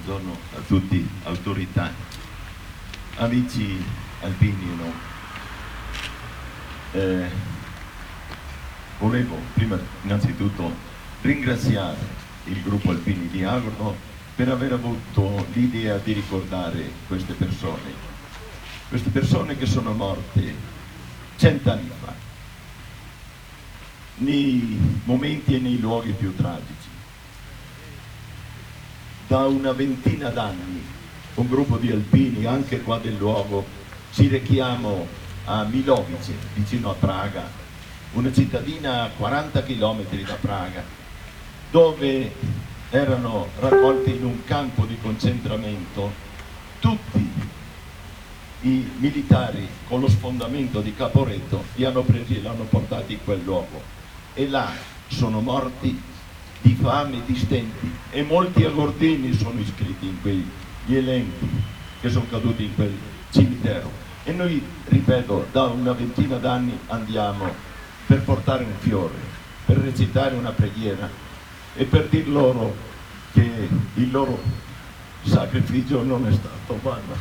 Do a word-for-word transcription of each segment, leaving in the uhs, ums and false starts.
buongiorno a tutti, autorità, amici alpini, no? Eh, volevo prima innanzitutto ringraziare il gruppo Alpini di Agordo per aver avuto l'idea di ricordare queste persone, queste persone che sono morte cent'anni fa, nei momenti e nei luoghi più tragici. Da una ventina d'anni un gruppo di alpini, anche qua del luogo, ci rechiamo a Milovice, vicino a Praga, una cittadina a quaranta chilometri da Praga, dove erano raccolti in un campo di concentramento tutti i militari con lo sfondamento di Caporetto, li hanno presi e li hanno portati in quel luogo e là sono morti di fame e di stenti, e molti agordini sono iscritti in quegli elenchi che sono caduti in quel cimitero. E noi, ripeto, da una ventina d'anni andiamo per portare un fiore, per recitare una preghiera e per dir loro che il loro sacrificio non è stato vano.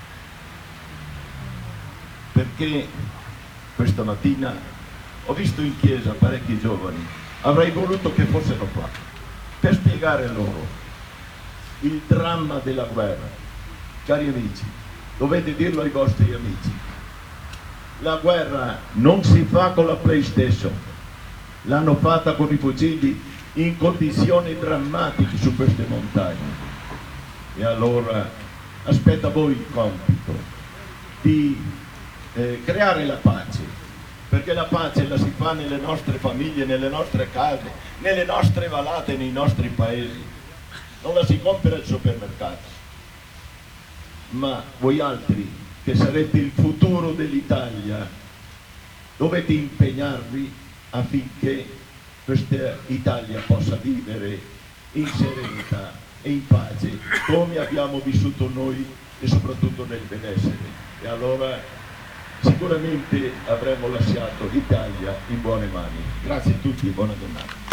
Perché questa mattina ho visto in chiesa parecchi giovani, avrei voluto che fossero qua per spiegare loro il dramma della guerra. Cari amici, dovete dirlo ai vostri amici, la guerra non si fa con la PlayStation, l'hanno fatta con i fucili in condizioni drammatiche su queste montagne. E allora aspetta a voi il compito di eh, creare la pace, perché la pace la si fa nelle nostre famiglie, nelle nostre case, nelle nostre vallate, nei nostri paesi. Non la si compra al supermercato. Ma voi altri, che sarete il futuro dell'Italia, dovete impegnarvi affinché questa Italia possa vivere in serenità e in pace, come abbiamo vissuto noi, e soprattutto nel benessere. E allora sicuramente avremo lasciato l'Italia in buone mani. Grazie a tutti e buona giornata.